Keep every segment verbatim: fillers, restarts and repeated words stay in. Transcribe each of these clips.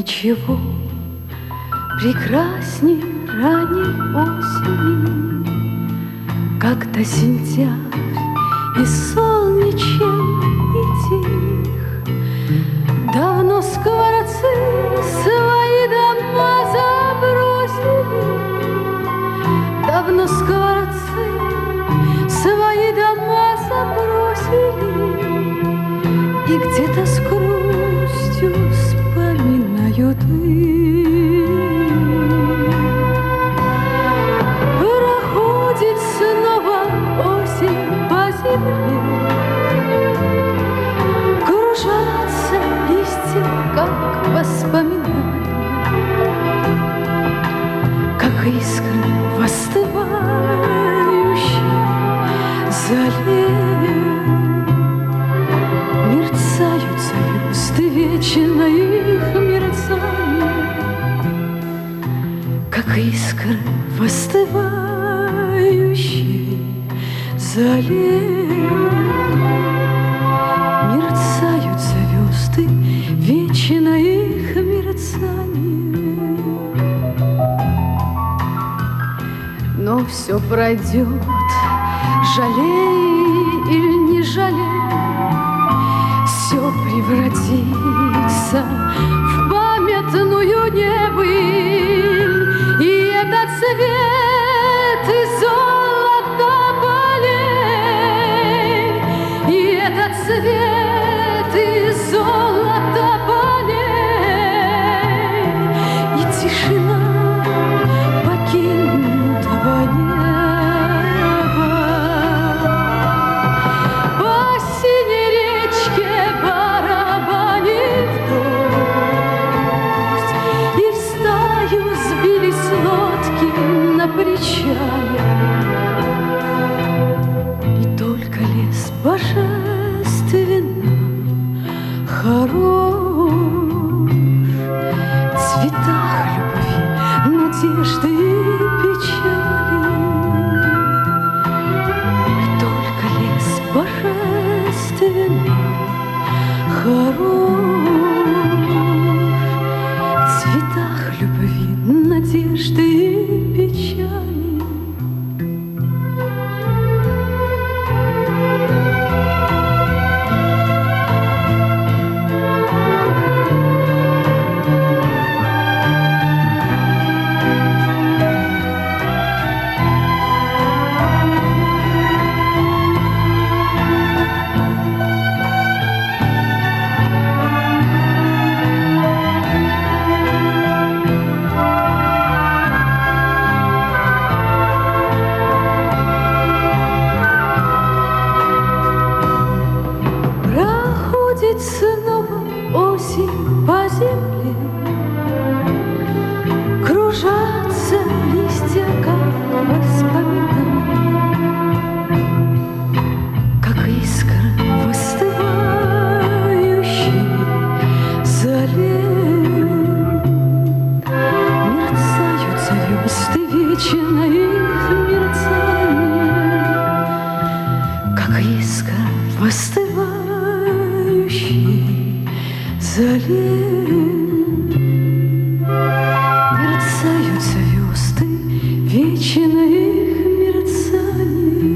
ничего прекрасней ранней осени, когда сентябрь и солнечен, и тих. Давно скворцы свои дома забросили, давно скворцы свои дома забросили, и где-то с грустью вспоминают их. Проходит снова осень по земле, кружатся листья, как воспоминания, как искры в остывающей зале. Мерцают звезды, вечно их мерцание, как искры в остывающей зале. Мерцают звезды, вечно их мерцание. Но все пройдет, жалей или не жалей, все превратится в памятную небыль, и этот свет из золота полей, и этот свет из золота полей, и тишина покинутого неба. По синей речке барабанит дождь, и в стаю сбились лодки на причале, и только лес божественно хорош в цветах любви, надежды и печали. И только лес божественно хорош в цветах любви, надежды и печали. Проходит снова осень по земле, кружатся листья, как воспоминания, как искра в остывающей зале. Мерцают звезды, вечно их мерцание, как искра в остывающей зале. Мерцают звезды, вечно их мерцание.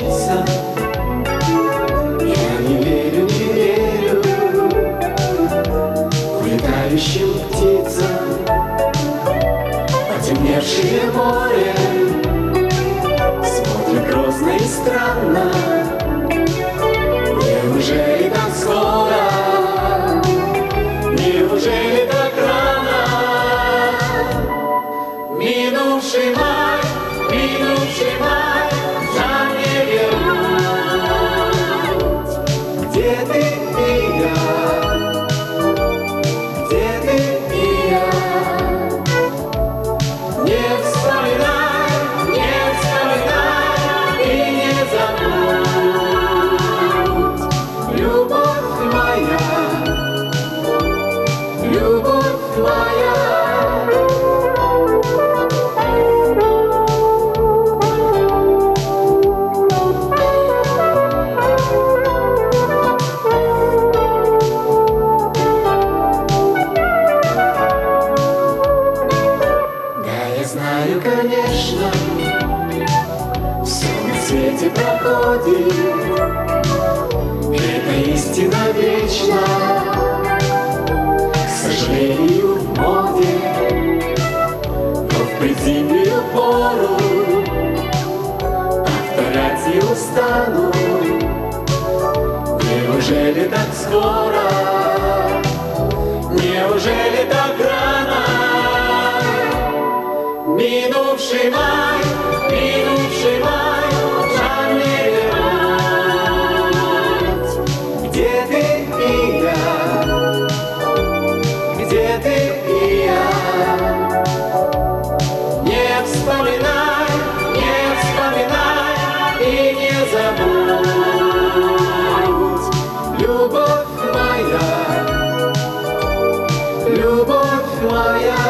случится. Я не верю, не верю улетающим птицам. Потемневшее море смотрит грозно и странно. Неужели так скоро? Неужели так рано? Минувший май, минувший май нам не вернуть. Где ты и я? Где ты и я? Не вспоминай, не вспоминай и не забудь. Любовь моя, любовь моя. Знаю, конечно, все на свете проходит, это истина вечна. К сожалению, в моде, но в предзимнюю пору повторять не устану. Неужели так скоро? Неужели так рано? Минувший май, минувший май нам не вернуть. Где ты и я? Где ты и я? Не вспоминай, не вспоминай и не забудь. Любовь моя, любовь моя.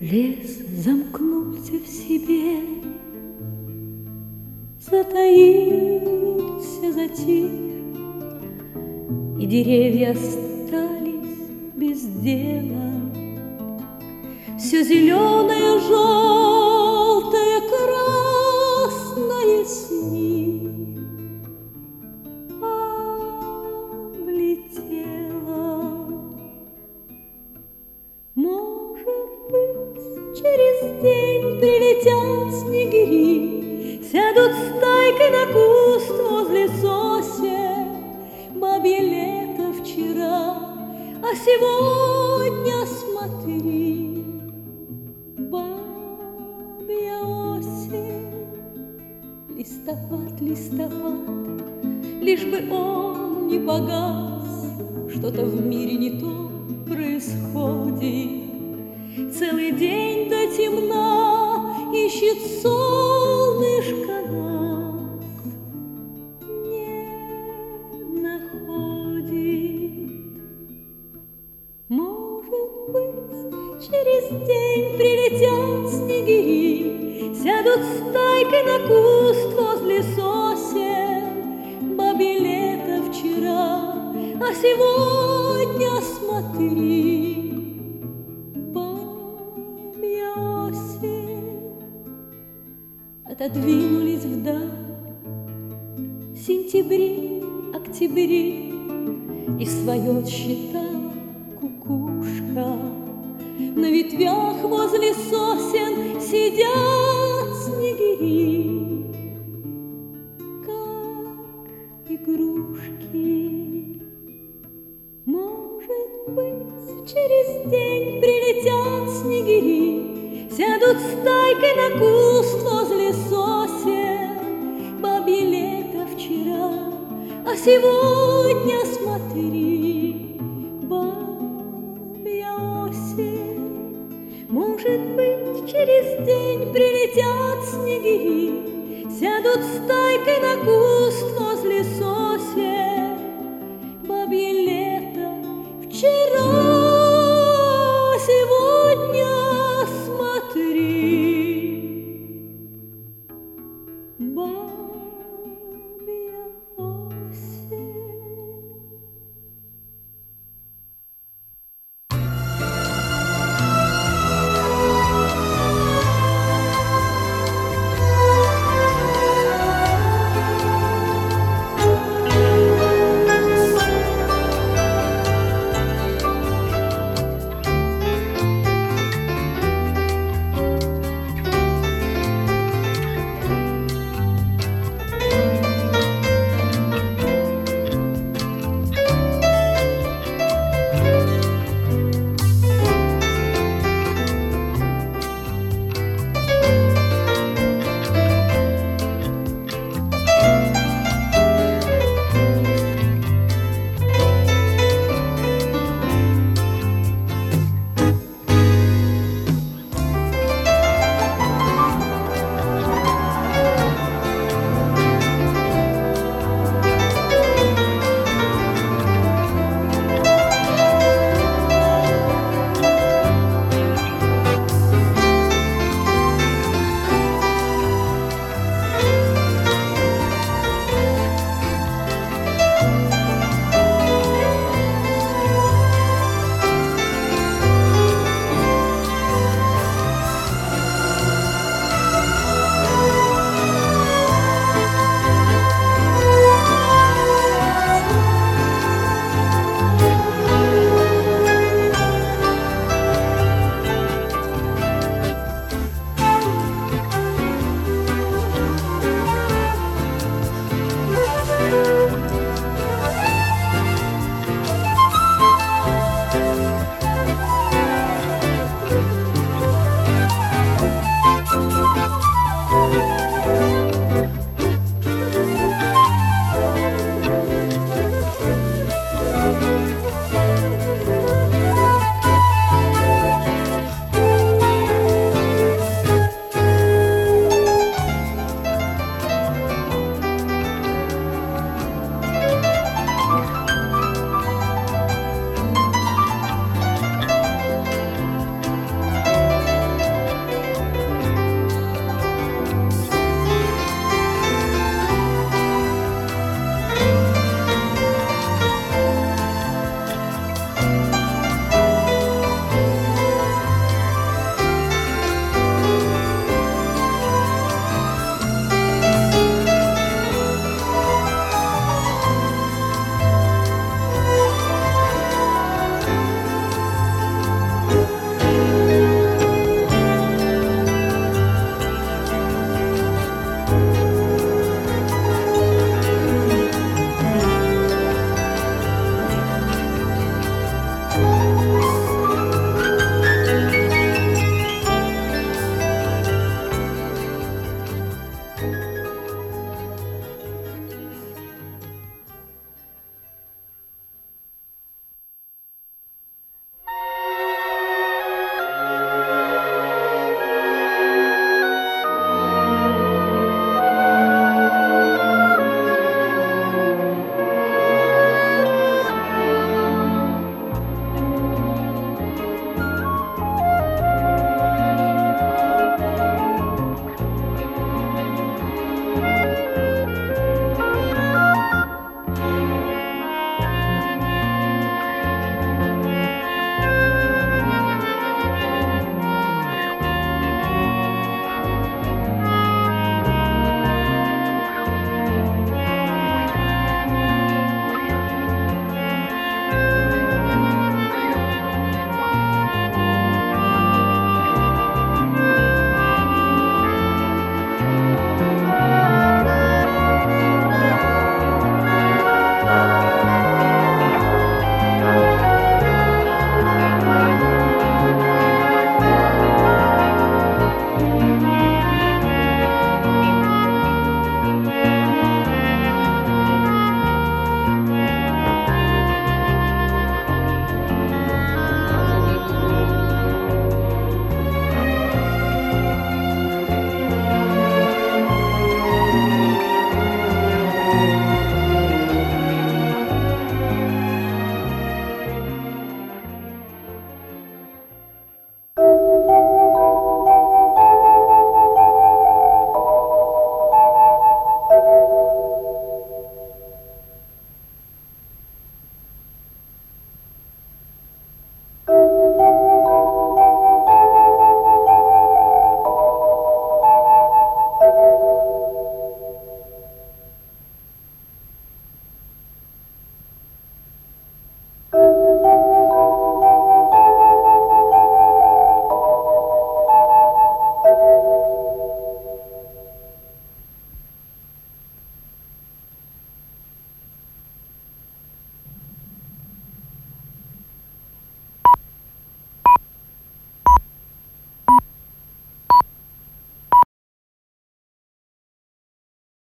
Лес замкнулся в себе, затаился, затих, и деревья остались без дела. Все зеленое, желтое, красное с них облетело. Может быть, через день прилетят снегири, сядут стайкой на куст возле сосен. Бабье лето вчера, а сегодня смотри, бабья осень. Листопад, листопад, лишь бы он не погас, что-то в мире не то происходит. Целый день до темна ищет солнышко нас, не находит. Может быть, через день прилетят снегири, сядут стайкой на куст возле сосен. Бабье лето вчера, а сегодня смотри, бабья осень. Отодвинулись вдаль сентябри, октябри, и свое отсчитала кукушка. На ветвях возле сосен сидят снегири, как игрушки. Может быть, через день прилетят снегири, сядут стайкой на куст возле сосен. Бабье лето вчера, а сегодня